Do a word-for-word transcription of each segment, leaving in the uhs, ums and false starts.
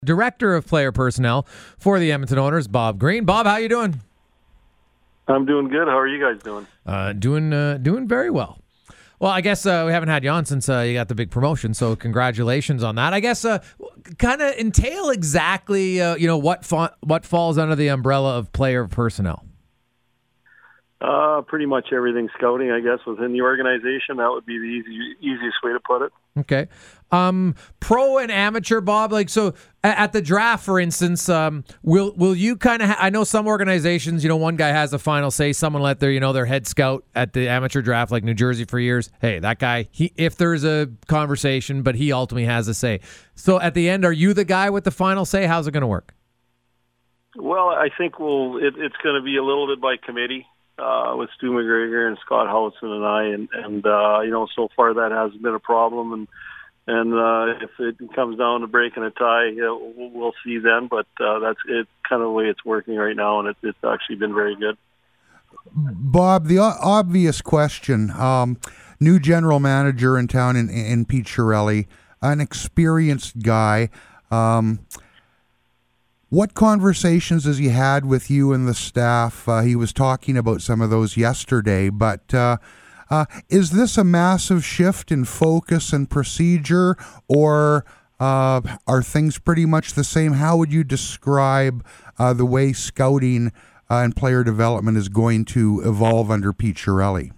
Director of Player Personnel for the Edmonton Oilers, Bob Green. Bob, how you doing? I'm doing good. How are you guys doing? Uh, doing uh, doing very well. Well, I guess uh, we haven't had you on since uh, you got the big promotion, so congratulations on that. I guess uh, kind of entail exactly uh, you know what fa- what falls under the umbrella of player personnel. Uh, pretty much everything scouting, I guess, within the organization. That would be the easy, easiest way to put it. Okay. Um, pro and amateur, Bob. Like so, at, at the draft, for instance, um, will will you kind of? Ha- I know some organizations, you know, one guy has the final say. Someone let their, you know, their head scout at the amateur draft, like New Jersey for years. Hey, that guy. He, if there's a conversation, but he ultimately has a say. So at the end, are you the guy with the final say? How's it going to work? Well, I think we'll. It, it's going to be a little bit by committee. Uh, with Stu McGregor and Scott Howson and I, and, and uh, you know, so far that hasn't been a problem, and and uh, if it comes down to breaking a tie, you know, we'll, we'll see then, but uh, that's it, kind of the way it's working right now, and it, it's actually been very good. Bob, the o- obvious question, um, new general manager in town in, in Pete Chiarelli, an experienced guy, um, what conversations has he had with you and the staff? Uh, he was talking about some of those yesterday, but uh, uh, is this a massive shift in focus and procedure, or uh, are things pretty much the same? How would you describe uh, the way scouting uh, and player development is going to evolve under Pete Chiarelli?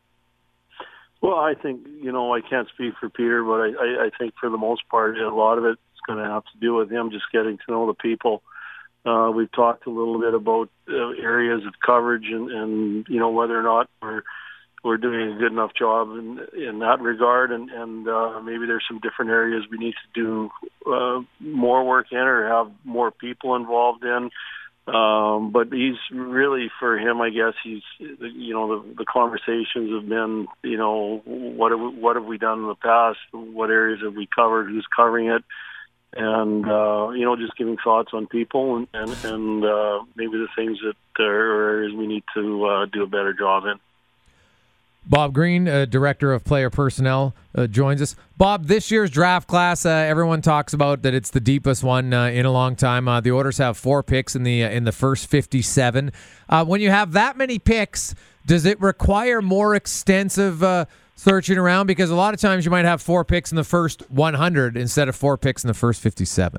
Well, I think, you know, I can't speak for Peter, but I, I, I think for the most part, a lot of it's going to have to do with him just getting to know the people. Uh, we've talked a little bit about uh, areas of coverage and, and, you know, whether or not we're we're doing a good enough job in, in that regard, and, and uh, maybe there's some different areas we need to do uh, more work in or have more people involved in. Um, but he's really, for him, I guess he's, you know, the, the conversations have been, you know, what have, we, what have we done in the past? What areas have we covered? Who's covering it? And, uh, you know, just giving thoughts on people and, and, and uh, maybe the things that are areas we need to uh, do a better job in. Bob Green, uh, Director of Player Personnel, uh, joins us. Bob, this year's draft class, uh, everyone talks about that it's the deepest one uh, in a long time. Uh, the Oilers have four picks in the uh, in the first fifty-seven. Uh, when you have that many picks, does it require more extensive uh, searching around? Because a lot of times you might have four picks in the first one hundred instead of four picks in the first fifty-seven.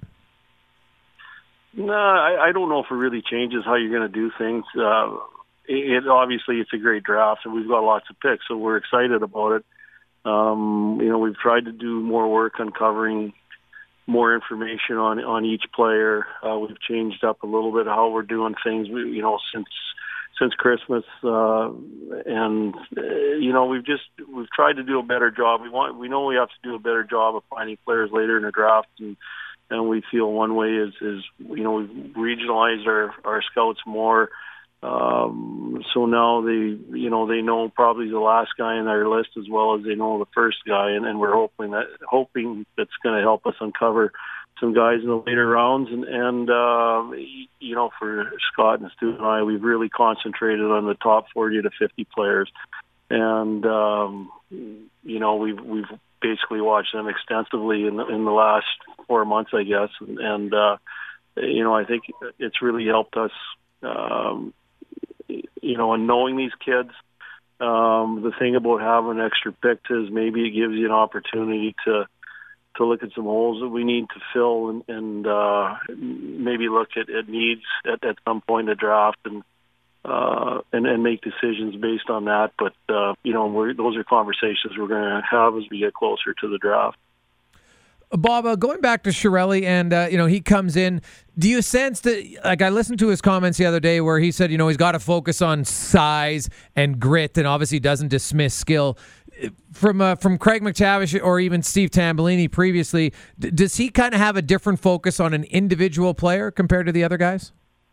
No, I, I don't know if it really changes how you're going to do things. Uh, It obviously it's a great draft, and we've got lots of picks, so we're excited about it. Um, you know, we've tried to do more work on covering more information on on each player. Uh, we've changed up a little bit how we're doing things. We, you know, since since Christmas, uh, and uh, you know, we've just we've tried to do a better job. We want we know we have to do a better job of finding players later in the draft, and and we feel one way is is you know we've regionalized our our scouts more. Um, so now they, you know, they know probably the last guy in their list as well as they know the first guy, and, and we're hoping that hoping that's going to help us uncover some guys in the later rounds. And, and uh, you know, for Scott and Stu and I, we've really concentrated on the top forty to fifty players, and um, you know, we've we've basically watched them extensively in the, in the last four months, I guess, and, and uh, you know, I think it's really helped us. Um, You know, and knowing these kids, um, the thing about having extra picks is maybe it gives you an opportunity to to look at some holes that we need to fill, and, and uh, maybe look at, at needs at, at some point in the draft, and uh, and and make decisions based on that. But uh, you know, we're, those are conversations we're going to have as we get closer to the draft. Bob, uh, going back to Chiarelli, and uh, you know, he comes in. Do you sense that? Like, I listened to his comments the other day where he said, you know, he's got to focus on size and grit, and obviously doesn't dismiss skill. From uh, from Craig MacTavish or even Steve Tambellini previously, d- does he kind of have a different focus on an individual player compared to the other guys?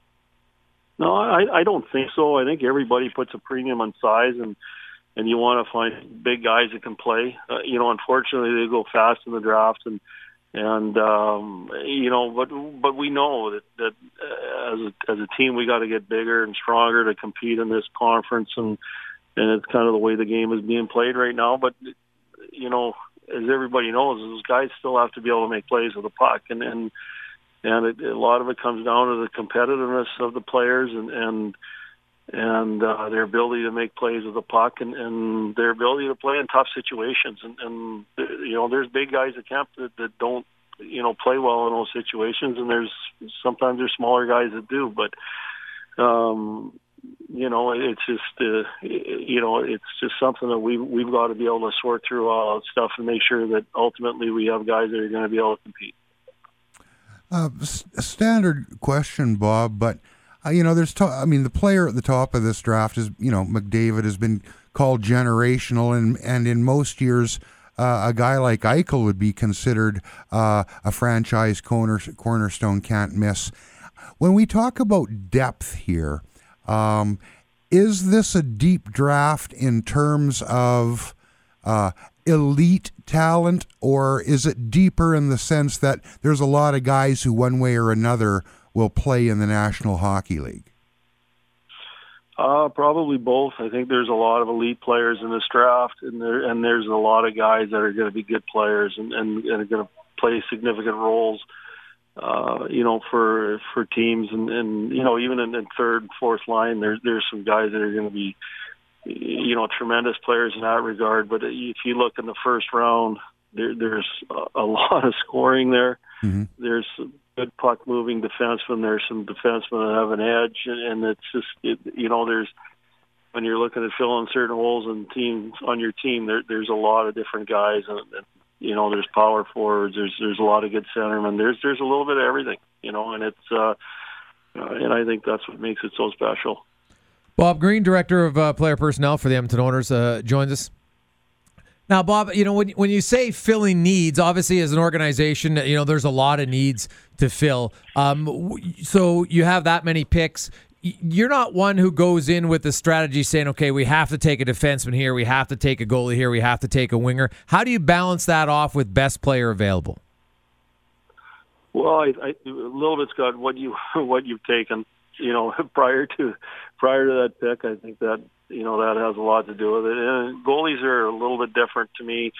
No, I, I don't think so. I think everybody puts a premium on size, and. And you want to find big guys that can play. Uh, you know, unfortunately, they go fast in the draft, and and um, you know, but but we know that that uh, as a as a team, we got to get bigger and stronger to compete in this conference, and and it's kind of the way the game is being played right now. But you know, as everybody knows, those guys still have to be able to make plays with the puck, and and and it, a lot of it comes down to the competitiveness of the players and and and uh, their ability to make plays with the puck and, and their ability to play in tough situations. And, and you know, there's big guys at camp that, that don't, you know, play well in those situations, and there's sometimes there's smaller guys that do. But um, you know, it's just uh, you know, it's just something that we we've got to be able to sort through all that stuff and make sure that ultimately we have guys that are going to be able to compete. Uh, a standard question, Bob, but uh, you know, there's, to- I mean, the player at the top of this draft is, you know, McDavid has been called generational, and and in most years, uh, a guy like Eichel would be considered uh, a franchise corner cornerstone, can't miss. When we talk about depth here, um, is this a deep draft in terms of uh, elite talent, or is it deeper in the sense that there's a lot of guys who one way or another will play in the National Hockey League? Uh, probably both. I think there's a lot of elite players in this draft, and there and there's a lot of guys that are going to be good players and, and, and are going to play significant roles, uh, you know, for for teams. And, and you know, even in, in third and fourth line, there's there's some guys that are going to be, you know, tremendous players in that regard. But if you look in the first round, there, there's a, a lot of scoring there. Mm-hmm. There's good puck moving defensemen. There's some defensemen that have an edge, and, and it's just it, you know, there's when you're looking at filling certain holes in teams on your team, there, there's a lot of different guys, and, and you know, there's power forwards. There's there's a lot of good centermen. There's there's a little bit of everything, you know, and it's uh, uh, and I think that's what makes it so special. Bob Green, Director of uh, Player Personnel for the Edmonton Oilers, uh, joins us. Now, Bob, you know, when when you say filling needs, obviously as an organization, you know, there's a lot of needs to fill. Um, so you have that many picks. You're not one who goes in with the strategy saying, okay, we have to take a defenseman here, we have to take a goalie here, we have to take a winger. How do you balance that off with best player available? Well, I, I, a little bit's got what you what you've taken. You know, prior to prior to that pick, I think that, you know, that has a lot to do with it. And goalies are a little bit different to me.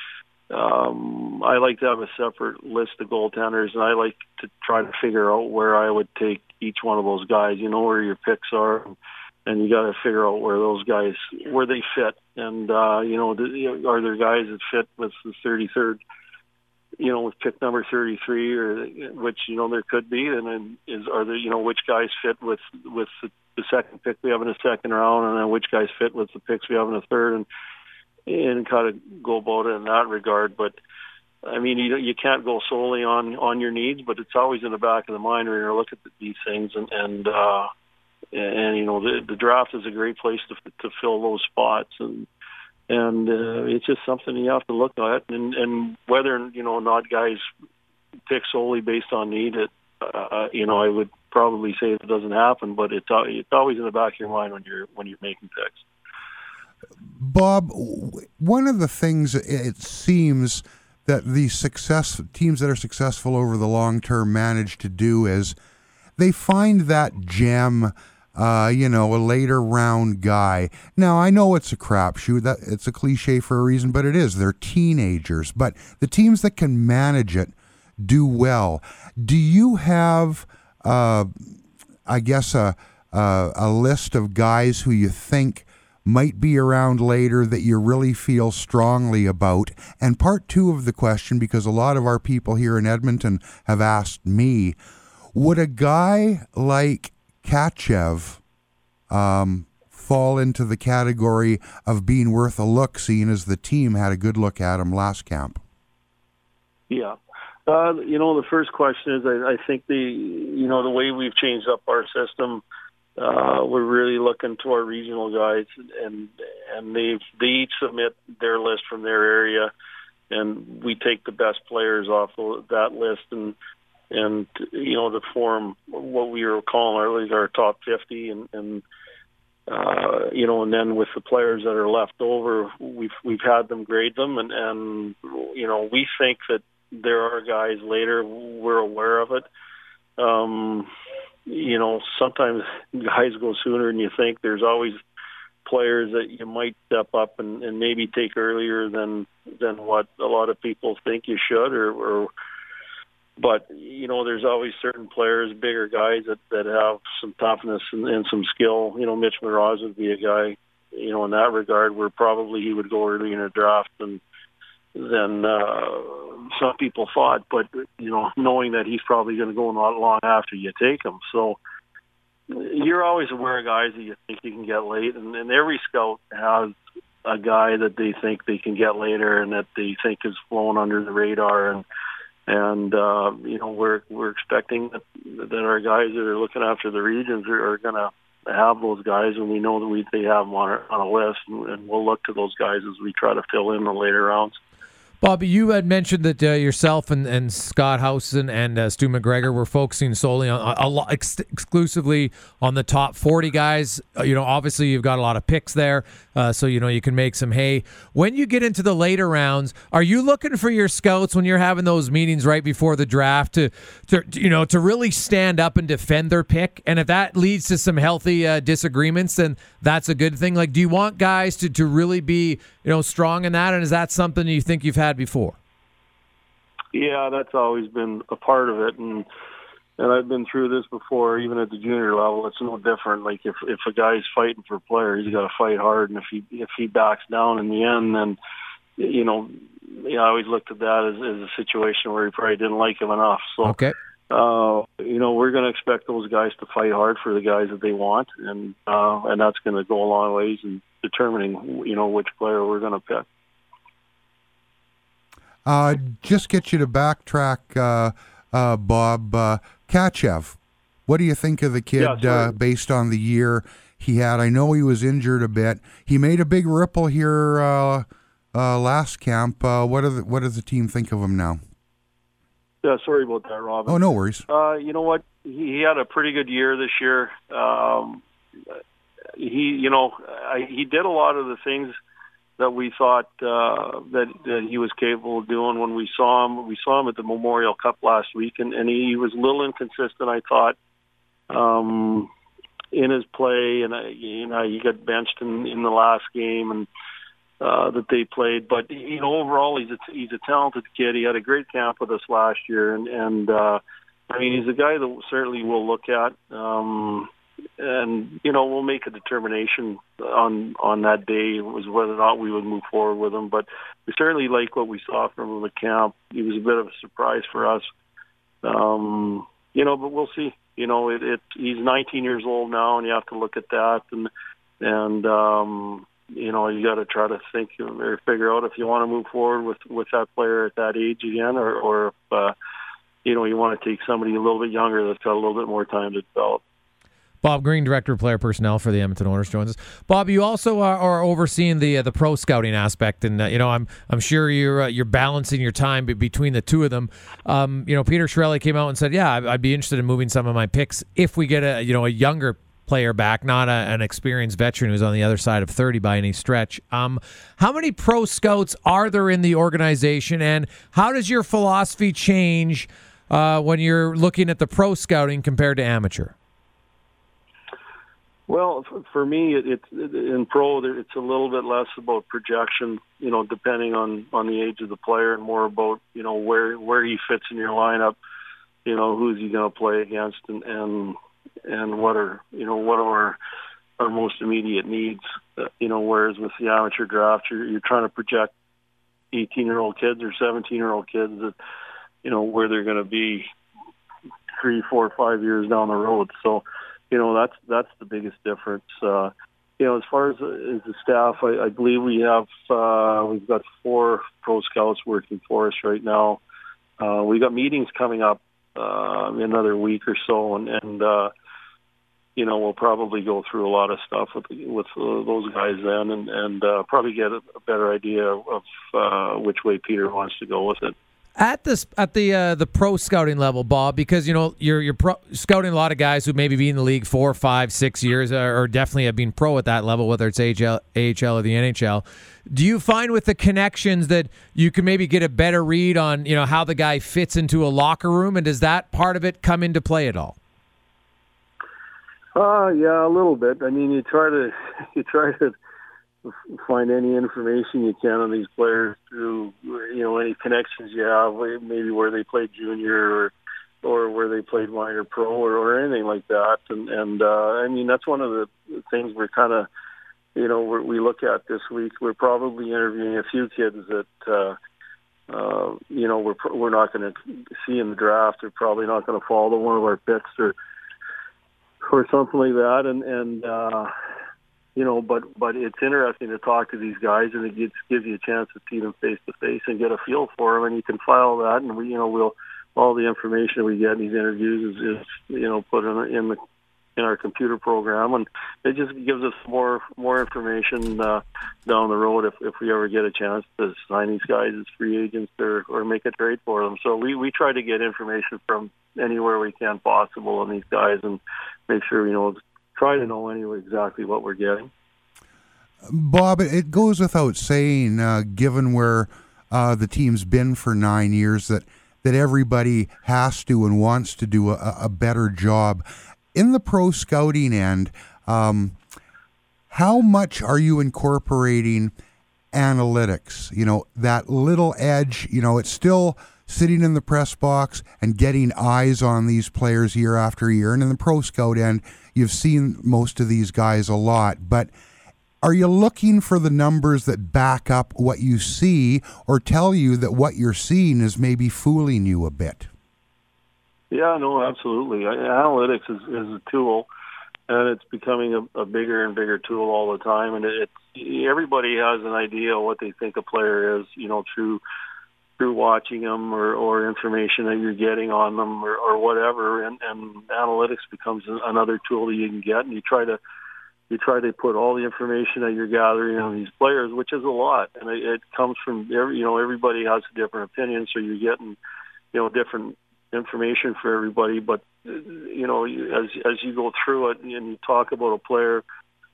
Um, I like to have a separate list of goaltenders, and I like to try to figure out where I would take each one of those guys. You know where your picks are, and you got to figure out where those guys, where they fit. And, uh, you know, are there guys that fit with the thirty-third, you know, with pick number thirty-three, or which, you know, there could be, and then is are there, you know, which guys fit with with the, the second pick we have in the second round, and then which guys fit with the picks we have in the third, and and kind of go about it in that regard. But I mean, you you can't go solely on on your needs, but it's always in the back of the mind when you're looking at these things, and and uh, and you know, the the draft is a great place to to fill those spots. And. And uh, it's just something you have to look at, and, and whether, you know, not guys pick solely based on need. It, uh, you know, I would probably say it doesn't happen, but it's it's always in the back of your mind when you're when you're making picks. Bob, one of the things it seems that the success teams that are successful over the long term manage to do is they find that gem. Uh, you know, a later round guy. Now, I know it's a crapshoot. That it's a cliche for a reason, but it is. They're teenagers. But the teams that can manage it do well. Do you have, uh, I guess, a, a a list of guys who you think might be around later that you really feel strongly about? And part two of the question, because a lot of our people here in Edmonton have asked me, would a guy like Kachev um, fall into the category of being worth a look, seeing as the team had a good look at him last camp? Yeah. Uh, you know, the first question is, I, I think the, you know, the way we've changed up our system, uh, we're really looking to our regional guys, and and they they each submit their list from their area, and we take the best players off of that list, and and, you know, to form what we were calling our league, our top fifty, and, and uh, you know, and then with the players that are left over, we've we've had them grade them, and, and you know, we think that there are guys later, we're aware of it. Um, you know, sometimes guys go sooner than you think. There's always players that you might step up and, and maybe take earlier than than what a lot of people think you should, or, or but you know, there's always certain players, bigger guys that that have some toughness and, and some skill. You know, Mitch Moroz would be a guy, you know, in that regard, where probably he would go early in a draft and than uh, some people thought. But you know, knowing that he's probably going to go not long after you take him, so you're always aware of guys that you think you can get late, and, and every scout has a guy that they think they can get later and that they think is flown under the radar. And and uh, you know, we're we're expecting that, that our guys that are looking after the regions are, are going to have those guys, and we know that we they have them on, our, on a list, and, and we'll look to those guys as we try to fill in the later rounds. Bobby, you had mentioned that uh, yourself and, and Scott Housen and uh, Stu McGregor were focusing solely on a, a lot, ex- exclusively on the top forty guys. Uh, you know, obviously you've got a lot of picks there, uh, so you know you can make some hay. When you get into the later rounds, are you looking for your scouts when you're having those meetings right before the draft to, to you know, to really stand up and defend their pick? And if that leads to some healthy uh, disagreements, then that's a good thing. Like, do you want guys to, to really be, you know, strong in that? And is that something you think you've had before? Yeah, that's always been a part of it, and and I've been through this before, even at the junior level. It's no different. Like if if a guy's fighting for a player, he's got to fight hard, and if he if he backs down in the end, then you know, I always looked at that as, as a situation where he probably didn't like him enough. So okay. Uh, you know, we're going to expect those guys to fight hard for the guys that they want, and uh, and that's going to go a long ways in determining, you know, which player we're going to pick. Uh, just get you to backtrack, uh, uh, Bob. Uh, Kachev, what do you think of the kid yeah, uh, based on the year he had? I know he was injured a bit. He made a big ripple here uh, uh, last camp. Uh, what, do the, what does the team think of him now? Yeah, sorry about that, Robin. Oh, no worries. Uh, you know what? He, he had a pretty good year this year. Um, he, you know, I, he did a lot of the things that we thought uh, that, that he was capable of doing when we saw him. We saw him at the Memorial Cup last week, and, and he was a little inconsistent, I thought, um, in his play. And, uh, you know, he got benched in, in the last game and uh, that they played. But, you know, overall, he's a, he's a talented kid. He had a great camp with us last year. And, and uh, I mean, he's a guy that certainly we'll look at. Um And, you know, we'll make a determination on on that day was whether or not we would move forward with him. But we certainly like what we saw from him at camp. He was a bit of a surprise for us. Um, you know, but we'll see. You know, it, it he's nineteen years old now, and you have to look at that. And, and um, you know, you got to try to think or figure out if you want to move forward with, with that player at that age again, or, or if, uh, you know, you want to take somebody a little bit younger that's got a little bit more time to develop. Bob Green, Director of Player Personnel for the Edmonton Oilers, joins us. Bob, you also are, are overseeing the uh, the pro scouting aspect, and uh, you know I'm I'm sure you're uh, you're balancing your time be- between the two of them. Um, you know, Peter Chiarelli came out and said, "Yeah, I'd, I'd be interested in moving some of my picks if we get a you know a younger player back, not a, an experienced veteran who's on the other side of thirty by any stretch." Um, how many pro scouts are there in the organization, and how does your philosophy change uh, when you're looking at the pro scouting compared to amateur? Well, for me, it, it's in pro. It's a little bit less about projection, you know, depending on, on the age of the player, and more about you know where where he fits in your lineup. You know, who's he going to play against, and, and and what are you know what are our most immediate needs. Uh, you know, whereas with the amateur draft, you're you're trying to project eighteen year old kids or seventeen year old kids that you know where they're going to be three, four, five years down the road. So. You know, that's that's the biggest difference. Uh, you know, as far as, as the staff, I, I believe we have uh, we've got four pro scouts working for us right now. Uh, we got meetings coming up uh, in another week or so, and, and uh, you know, we'll probably go through a lot of stuff with with uh, those guys then, and, and uh, probably get a, a better idea of uh, which way Peter wants to go with it. At this, at the uh, the pro scouting level, Bob, because you know you're you're pro, scouting a lot of guys who maybe be in the league four, five, six years, or, or definitely have been pro at that level, whether it's A H L, A H L or the N H L. Do you find with the connections that you can maybe get a better read on you know how the guy fits into a locker room, and does that part of it come into play at all? Uh, yeah, a little bit. I mean, you try to you try to find any information you can on these players through, you know, any connections you have, maybe where they played junior or or where they played minor pro or, or anything like that. And, and uh, I mean, that's one of the things we're kind of, you know, we're, we look at this week. We're probably interviewing a few kids that, uh, uh, you know, we're we're not going to see in the draft. They're probably not going to fall to one of our picks or or something like that. And, and uh, you know, but, but it's interesting to talk to these guys, and it gives, gives you a chance to see them face to face and get a feel for them. And you can file that, and we, you know, we'll, all the information we get in these interviews is, is you know, put in, in the in our computer program, and it just gives us more more information uh, down the road if, if we ever get a chance to sign these guys as free agents or, or make a trade for them. So we, we try to get information from anywhere we can possible on these guys and make sure, you know, try to know anyway exactly what we're getting. Bob, it goes without saying, uh, given where uh, the team's been for nine years, that that everybody has to and wants to do a, a better job. In the pro scouting end, um, how much are you incorporating analytics? You know, that little edge, you know, it's still sitting in the press box and getting eyes on these players year after year. And in the pro scout end, you've seen most of these guys a lot, but are you looking for the numbers that back up what you see or tell you that what you're seeing is maybe fooling you a bit? Yeah, no, absolutely. Analytics is, is a tool, and it's becoming a, a bigger and bigger tool all the time. And it, it, everybody has an idea of what they think a player is, you know, through through watching them or, or information that you're getting on them or, or whatever. And, and analytics becomes another tool that you can get, and you try to You try to put all the information that you're gathering on these players, which is a lot, and it, it comes from every, you know, everybody has a different opinion, so you're getting, you know, different information for everybody. But you know, as as you go through it and you talk about a player,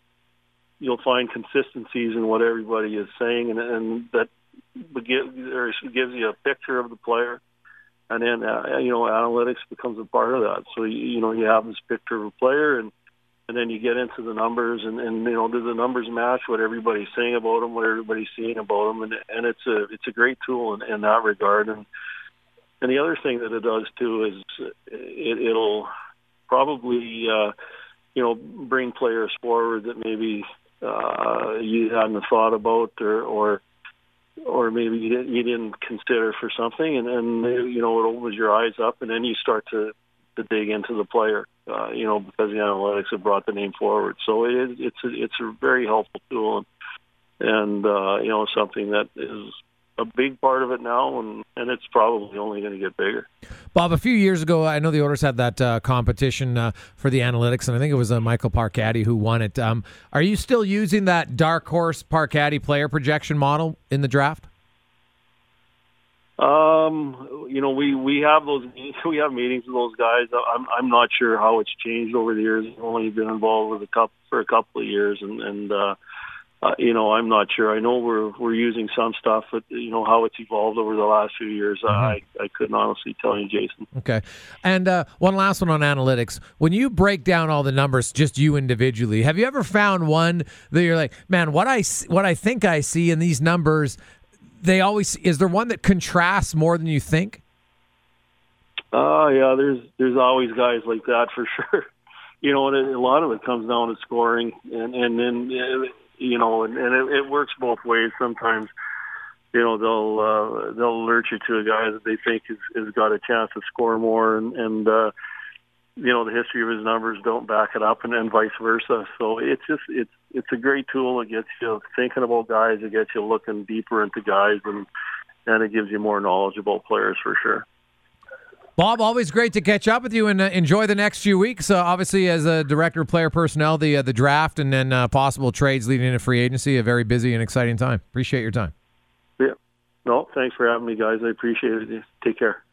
you'll find consistencies in what everybody is saying, and, and that gives gives you a picture of the player. And then uh, you know, analytics becomes a part of that. So you, you know, you have this picture of a player, and And then you get into the numbers, and, and you know, do the numbers match what everybody's saying about them, what everybody's seeing about them, and and it's a it's a great tool in, in that regard. And and the other thing that it does too is it, it'll probably uh, you know, bring players forward that maybe uh, you hadn't thought about, or or or maybe you didn't, you didn't consider for something, and and you know, it opens your eyes up, and then you start to to dig into the player. Uh, you know, because the analytics have brought the name forward. So it, it's a, it's a very helpful tool, and, and uh, you know, something that is a big part of it now, and, and it's probably only going to get bigger. Bob, a few years ago, I know the Oilers had that uh, competition uh, for the analytics, and I think it was uh, Michael Parcati who won it. Um, are you still using that dark horse Parcati player projection model in the draft? Um, you know, we, we have those we have meetings with those guys. I'm I'm not sure how it's changed over the years. I've only been involved with a couple for a couple of years, and and uh, uh, you know, I'm not sure. I know we're we're using some stuff, but you know how it's evolved over the last few years. Mm-hmm. I I couldn't honestly tell you, Jason. Okay, and uh, one last one on analytics. When you break down all the numbers, just you individually, have you ever found one that you're like, man, what I what I think I see in these numbers? They always is there one that contrasts more than you think? Oh uh, yeah, there's there's always guys like that for sure. You know, and it, a lot of it comes down to scoring, and and then you know, and, and it, it works both ways. Sometimes, you know, they'll uh, they'll alert you to a guy that they think has, has got a chance to score more, and and uh, you know, the history of his numbers don't back it up, and then vice versa. So it's just it's it's a great tool. It gets you thinking about guys. It gets you looking deeper into guys, and and it gives you more knowledge about players for sure. Bob, always great to catch up with you, and uh, enjoy the next few weeks. Uh, obviously, as a director of player personnel, the uh, the draft, and then uh, possible trades leading into free agency. A very busy and exciting time. Appreciate your time. Yeah. No, thanks for having me, guys. I appreciate it. Take care.